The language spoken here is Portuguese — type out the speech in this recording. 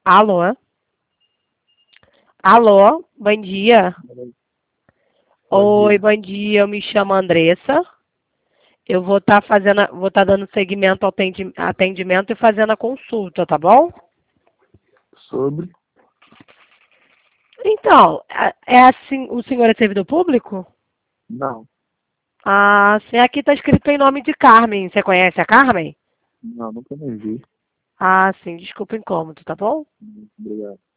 Alô? Alô? Bom dia. Bom Oi, dia. bom dia. Eu me chamo Andressa. Eu vou estar dando segmento ao atendimento e fazendo a consulta, tá bom? Sobre? Então, assim, o senhor é servidor público? Não, Ah, sim, aqui está escrito em nome de Carmen. Você conhece a Carmen? não, nunca nem vi. Ah, sim, desculpa o incômodo, tá bom? Obrigado.